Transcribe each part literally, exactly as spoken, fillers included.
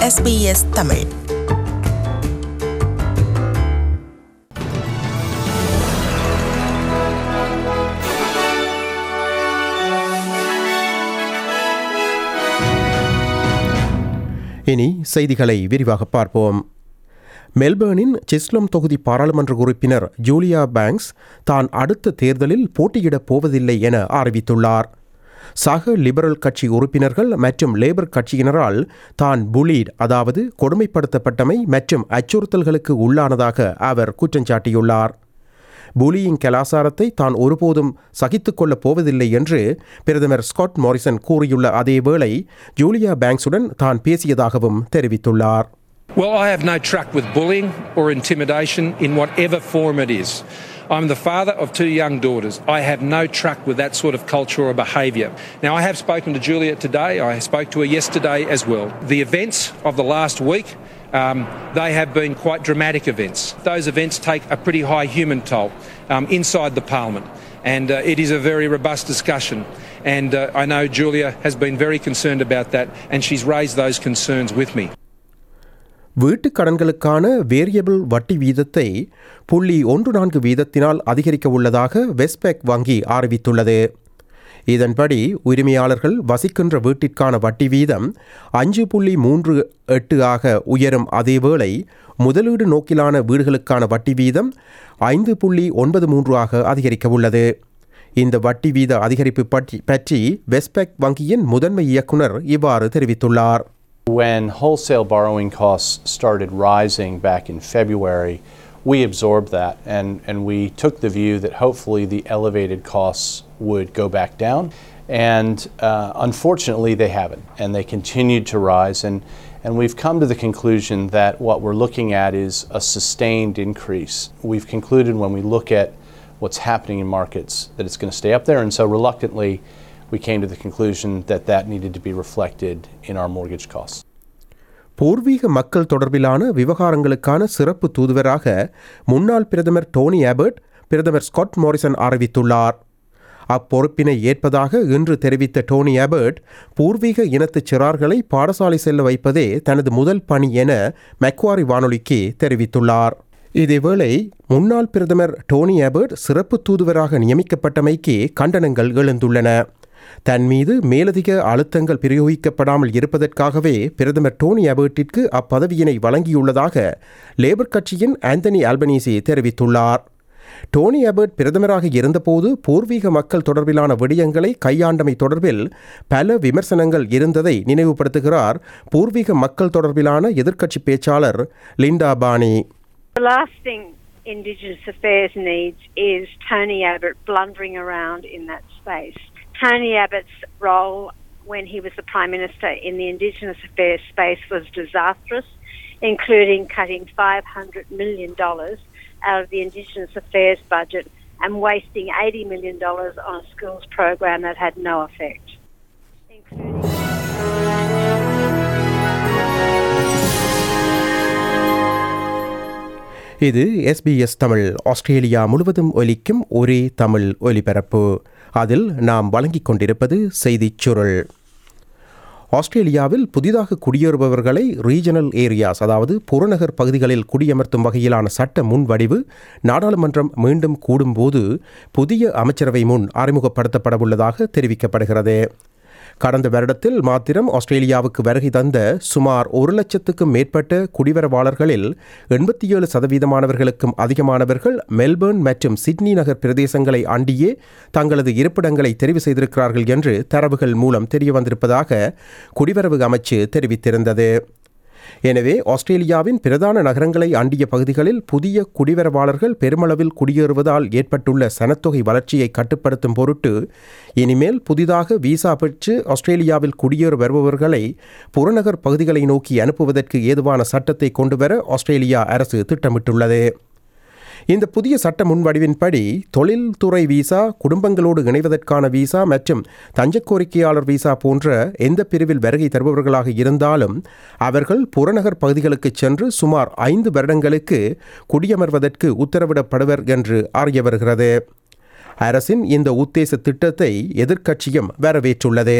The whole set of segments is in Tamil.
S B S Tamil. இனி செய்திகளை விரிவாக பார்ப்போம். மெல்பர்னின் செஸ்லம் தொகுதி பாராளுமன்ற உறுப்பினர் ஜூலியா பேங்க்ஸ் தான் அடுத்த தேர்தலில் போட்டியிடப் போவதில்லை என அறிவித்துள்ளார். சக லிபரல் கட்சி உறுப்பினர்கள் மற்றும் லேபர் கட்சியினரால் தான் புலீட், அதாவது கொடுமைப்படுத்தப்பட்டமை மற்றும் அச்சுறுத்தல்களுக்கு உள்ளானதாக அவர் குற்றஞ்சாட்டியுள்ளார். புலியிங் கலாசாரத்தை தான் ஒருபோதும் சகித்துக் கொள்ளப் போவதில்லை என்று பிரதமர் ஸ்காட் மாரிசன் கூறியுள்ள அதேவேளை ஜூலியா பேங்க்ஸுடன் தான் பேசியதாகவும் தெரிவித்துள்ளார். Well, I have no truck with bullying or intimidation in whatever form it is. I'm the father of two young daughters. I have no truck with that sort of culture or behaviour. Now, I have spoken to Julia today. I spoke to her yesterday as well. The events of the last week, um, they have been quite dramatic events. Those events take a pretty high human toll um, inside the Parliament. And uh, it is a very robust discussion. And uh, I know Julia has been very concerned about that, and she's raised those concerns with me. வீட்டுக் கடன்களுக்கான வேரியபிள் வட்டி வீதத்தை புள்ளி ஒன்று நான்கு வீதத்தினால் அதிகரிக்க உள்ளதாக வெஸ்ட்பேக் வங்கி அறிவித்துள்ளது. இதன்படி உரிமையாளர்கள் வசிக்கின்ற வீட்டிற்கான வட்டி வீதம் அஞ்சு புள்ளி மூன்று எட்டு ஆக உயரும். அதேவேளை முதலீடு நோக்கிலான வீடுகளுக்கான வட்டி வீதம் ஐந்து புள்ளி ஒன்பது மூன்று ஆக அதிகரிக்க உள்ளது. இந்த வட்டி வீத அதிகரிப்பு பற்றி பற்றி வெஸ்ட்பேக் வங்கியின் முதன்மை இயக்குனர் இவ்வாறு தெரிவித்துள்ளார். When wholesale borrowing costs started rising back in February, we absorbed that and, and we took the view that hopefully the elevated costs would go back down. And uh, unfortunately, they haven't, and they continued to rise. And, and we've come to the conclusion that what we're looking at is a sustained increase. We've concluded when we look at what's happening in markets that it's going to stay up there, and so reluctantly, we came to the conclusion that that needed to be reflected in our mortgage costs. பூர்வீக மக்கள் தொடர்பிலான விவகாரங்களுக்கான சிறப்பு தூதுவராக முன்னாள் பிரதமர் டோனி அபர்ட் பிரதமர் ஸ்காட் மாரிசன் அறிவித்துள்ளார். அப்பொறுப்பினை ஏற்பதாக இன்று தெரிவித்த டோனி அபர்ட் பூர்வீக இனத்துச் சிறார்களை பாடசாலை செல்ல வைப்பதே தனது முதல் பணி என மெக்வாரி வானொலிக்கு தெரிவித்துள்ளார். இதேவேளை முன்னாள் பிரதமர் டோனி அபர்ட் சிறப்பு தூதுவராக நியமிக்கப்பட்டமைக்கு கண்டனங்கள் எழுந்துள்ளன. தன் மீது மேலதிக அழுத்தங்கள் பிரயோகிக்கப்படாமல் இருப்பதற்காகவே பிரதமர் டோனி அபர்ட்டிற்கு அப்பதவியினை வழங்கியுள்ளதாக லேபர் கட்சியின் ஆந்தனி ஆல்பனீசி தெரிவித்துள்ளார். டோனி அபர்ட் பிரதமராக இருந்தபோது பூர்வீக மக்கள் தொடர்பிலான விடயங்களை கையாண்டமை தொடர்பில் பல விமர்சனங்கள் இருந்ததை நினைவுபடுத்துகிறார் பூர்வீக மக்கள் தொடர்பிலான எதிர்க்கட்சி பேச்சாளர் Linda Burney. The last thing Indigenous Affairs needs is Tony Abbott blundering around in that space. Tony Abbott's role when he was the Prime Minister in the Indigenous Affairs space was disastrous, including cutting five hundred million dollars out of the Indigenous Affairs budget and wasting eighty million dollars on a schools program that had no effect. Including இது S B S Tamil, Australia முழுவதும் ஒலிக்கும் ஒரே தமிழ் ஒலிபரப்பு. அதில் நாம் வழங்கிக் கொண்டிருப்பது செய்திச் சுருள். ஆஸ்திரேலியாவில் புதிதாக குடியேறுபவர்களை ரீஜனல் ஏரியாஸ், அதாவது புறநகர் பகுதிகளில் குடியமர்த்தும் வகையிலான சட்ட முன்வடிவு நாடாளுமன்றம் மீண்டும் கூடும்போது புதிய அமைச்சரவை முன் அறிமுகப்படுத்தப்படவுள்ளதாக தெரிவிக்கப்படுகிறது. கடந்த வருடத்தில் மாத்திரம் ஆஸ்திரேலியாவுக்கு வருகை தந்த சுமார் ஒரு லட்சத்துக்கும் மேற்பட்ட குடிவரவாளர்களில் எண்பத்தி ஏழு சதவீதமானவர்களுக்கும் அதிகமானவர்கள் மெல்பர்ன் மற்றும் சிட்னி நகர் பிரதேசங்களை அண்டியே தங்களது இருப்பிடங்களை தெரிவு செய்திருக்கிறார்கள் என்று தரவுகள் மூலம் தெரிய வந்திருப்பதாக குடிவரவு அமைச்சு தெரிவித்திருந்தது. எனவே ஆஸ்திரேலியாவின் பிரதான நகரங்களை அண்டிய பகுதிகளில் புதிய குடிவரவாளர்கள் பெருமளவில் குடியேறுவதால் ஏற்பட்டுள்ள சனத்தொகை வளர்ச்சியை கட்டுப்படுத்தும் பொருட்டு இனிமேல் புதிதாக விசா பெற்று ஆஸ்திரேலியாவில் குடியேற வருபவர்களை புறநகர் பகுதிகளை நோக்கி அனுப்புவதற்கு ஏதுவான சட்டத்தை கொண்டுவர ஆஸ்திரேலியா அரசு திட்டமிட்டுள்ளது. இந்த புதிய சட்ட முன்வடிவின்படி தொழில்துறை விசா, குடும்பங்களோடு இணைவதற்கான விசா மற்றும் தஞ்ச கோரிக்கையாளர் விசா போன்ற எந்த பிரிவில் வருகை தருபவர்களாக இருந்தாலும் அவர்கள் புறநகர் பகுதிகளுக்கு சென்று சுமார் ஐந்து வருடங்களுக்கு குடியமர்வதற்கு உத்தரவிடப்படுவர் என்று அறிய வருகிறது. அரசின் இந்த உத்தேச திட்டத்தை எதிர்க்கட்சியும் வரவேற்றுள்ளது.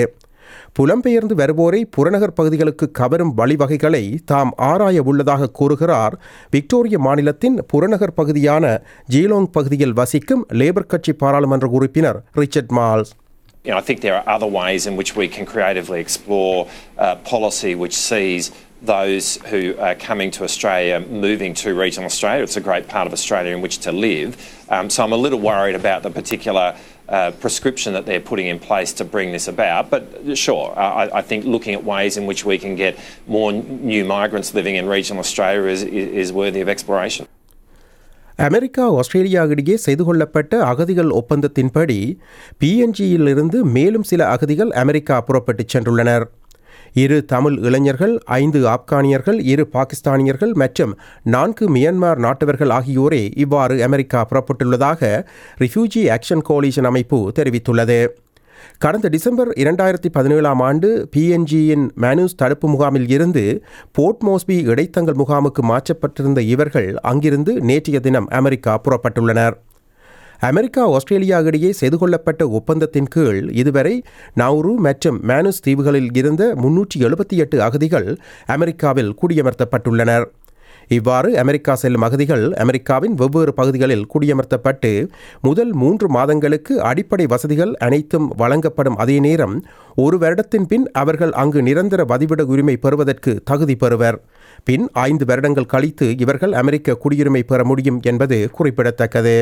புலம்பெயர்ந்து வருவோரை புறநகர் பகுதிகளுக்கு கவரும் வழிவகைகளை தாம் ஆராய உள்ளதாக கூறுகிறார் விக்டோரிய மாநிலத்தின் புறநகர் பகுதியான ஜீலோங் பகுதியில் வசிக்கும் லேபர் கட்சி பாராளுமன்ற உறுப்பினர் Richard Marles. You know, I think there are other ways in which we can creatively explore uh, policy which sees those who are coming to Australia moving to regional Australia. It's a great part of Australia in which to live. Um, so I'm a little worried about the particular uh, prescription that they're putting in place to bring this about. But sure, I, I think looking at ways in which we can get more new migrants living in regional Australia is, is worthy of exploration. America Australia இடையே செய்து கொள்ளப்பட்ட அகதிகள் ஒப்பந்தத்தின்படி பிஎன்ஜியிலிருந்து மேலும் சில அகதிகள் அமெரிக்கா புறப்பட்டுச் சென்றுள்ளனர். இரு தமிழ் இளைஞர்கள், ஐந்து ஆப்கானியர்கள், இரு பாகிஸ்தானியர்கள் மற்றும் நான்கு மியான்மர் நாட்டவர்கள் ஆகியோரே இவ்வாறு அமெரிக்கா புறப்பட்டுள்ளதாக ரிஃப்யூஜி ஆக்ஷன் கோலிஷன் அமைப்பு தெரிவித்துள்ளது. கடந்த டிசம்பர் இரண்டாயிரத்தி பதினேழாம் ஆண்டு பிஎன்ஜியின் மேனூஸ் தடுப்பு முகாமில் இருந்து போர்ட் மோஸ்பி இடைத்தங்கல் முகாமுக்கு மாற்றப்பட்டிருந்த இவர்கள் அங்கிருந்து நேற்றைய தினம் அமெரிக்கா புறப்பட்டுள்ளனர். அமெரிக்கா ஆஸ்திரேலியா இடையே செய்து கொள்ளப்பட்ட ஒப்பந்தத்தின் கீழ் இதுவரை நௌரு மற்றும் மேனூஸ் தீவுகளில் இருந்த முன்னூற்றி எழுபத்தி எட்டு அகதிகள் அமெரிக்காவில் குடியமர்த்தப்பட்டுள்ளனர். இவ்வாறு அமெரிக்கா செல்லும் அகதிகள் அமெரிக்காவின் வெவ்வேறு பகுதிகளில் குடியமர்த்தப்பட்டு முதல் மூன்று மாதங்களுக்கு அடிப்படை வசதிகள் அனைத்தும் வழங்கப்படும் அதே நேரம் ஒரு வருடத்தின் பின் அவர்கள் அங்கு நிரந்தர வதிவிட உரிமை பெறுவதற்கு தகுதி பெறுவர். பின் ஐந்து வருடங்கள் கழித்து இவர்கள் அமெரிக்க குடியுரிமை பெற முடியும் என்பது குறிப்பிடத்தக்கது.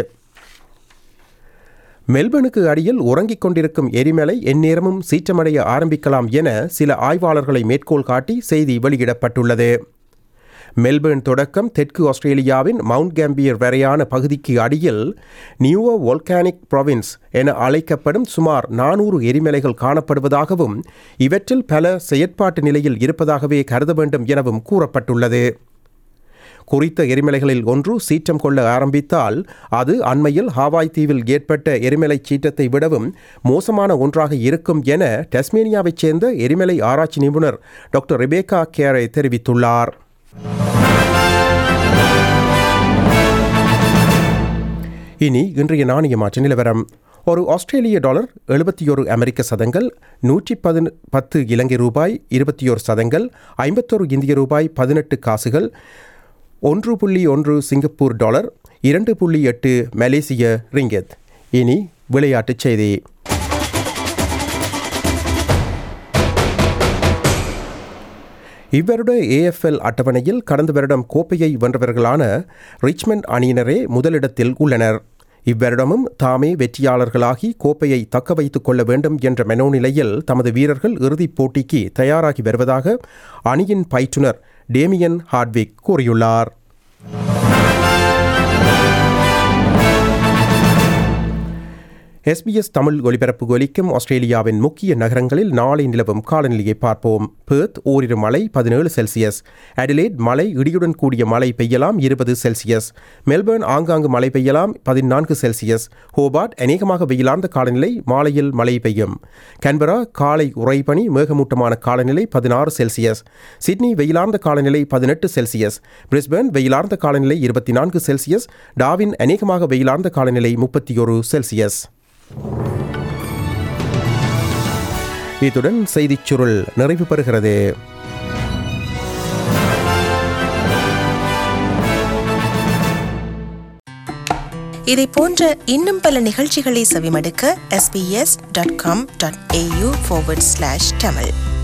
மெல்பர்னுக்கு அடியில் உறங்கிக் கொண்டிருக்கும் எரிமலை எந்நேரமும் சீற்றமடைய ஆரம்பிக்கலாம் என சில ஆய்வாளர்களை மேற்கோள் காட்டி செய்தி வெளியிடப்பட்டுள்ளது. மெல்பர்ன் தொடக்கம் தெற்கு ஆஸ்திரேலியாவின் மவுண்ட் கேம்பியர் வரையான பகுதிக்கு அடியில் நியூவோ வோல்கானிக் ப்ரொவின்ஸ் என அழைக்கப்படும் சுமார் நானூறு எரிமலைகள் காணப்படுவதாகவும் இவற்றில் பல செயற்பாட்டு நிலையில் இருப்பதாகவே கருத வேண்டும் எனவும் கூறப்பட்டுள்ளது. குறித்த எரிமலைகளில் ஒன்று சீற்றம் கொள்ள ஆரம்பித்தால் அது அண்மையில் ஹாவாய் தீவில் ஏற்பட்ட எரிமலை சீற்றத்தை விடவும் மோசமான ஒன்றாக இருக்கும் என டஸ்மேனியாவைச் சேர்ந்த எரிமலை ஆராய்ச்சி நிபுணர் டாக்டர் ரெபேக்கா கேரே தெரிவித்துள்ளார். இனி இன்றைய நாணய மாற்று நிலவரம். ஒரு ஆஸ்திரேலிய டாலர் எழுபத்தி ஒரு அமெரிக்க சதங்கள், நூற்றி பதின பத்து இலங்கை ரூபாய் இருபத்தி ஒரு சதங்கள், ஐம்பத்தொரு இந்திய ரூபாய் பதினெட்டு காசுகள், ஒன்று புள்ளி ஒன்று சிங்கப்பூர் டாலர், இரண்டு புள்ளி எட்டு மலேசிய ரிங்கெத். இனி விளையாட்டுச் செய்தி. இவ்வருட ஏஎஃப்எல் அட்டவணையில் கடந்த வருடம் கோப்பையை வென்றவர்களான ரிச்மண்ட் அணியினரே முதலிடத்தில் உள்ளனர். இவ்வருடமும் தாமே வெற்றியாளர்களாகி கோப்பையை தக்க வைத்துக் கொள்ள வேண்டும் என்ற மனோநிலையில் தமது வீரர்கள் இறுதிப் போட்டிக்கு தயாராகி வருவதாக அணியின் பயிற்றுனர் டேமியன் ஹார்ட்விக் கூறியுள்ளார். எஸ்பிஎஸ் தமிழ் ஒலிபரப்பு ஒலிக்கும் ஆஸ்திரேலியாவின் முக்கிய நகரங்களில் நாளை நிலவும் காலநிலையை பார்ப்போம். பெர்த் ஓரிரு மழை பதினேழு செல்சியஸ், அடிலேட் மழை இடியுடன் கூடிய மழை பெய்யலாம் இருபது செல்சியஸ், மெல்பர்ன் ஆங்காங்கு மழை பெய்யலாம் பதினான்கு செல்சியஸ், ஹோபார்ட் அநேகமாக வெயிலார்ந்த காலநிலை மாலையில் மழை பெய்யும், கேன்பரா காலை உறைபனி மேகமூட்டமான காலநிலை பதினாறு செல்சியஸ், சிட்னி வெயிலார்ந்த காலநிலை பதினெட்டு செல்சியஸ், பிரிஸ்பேர்ன் வெயிலார்ந்த காலநிலை இருபத்தி நான்கு செல்சியஸ், டார்வின் அநேகமாக வெயிலார்ந்த காலநிலை முப்பத்தி ஒரு செல்சியஸ். இத்துடன் செய்திச் சுருள் நிறைவு பெறுகிறது. இதை போன்ற இன்னும் பல நிகழ்ச்சிகளை செவிமடுக்க S B S dot com dot A U forward slash Tamil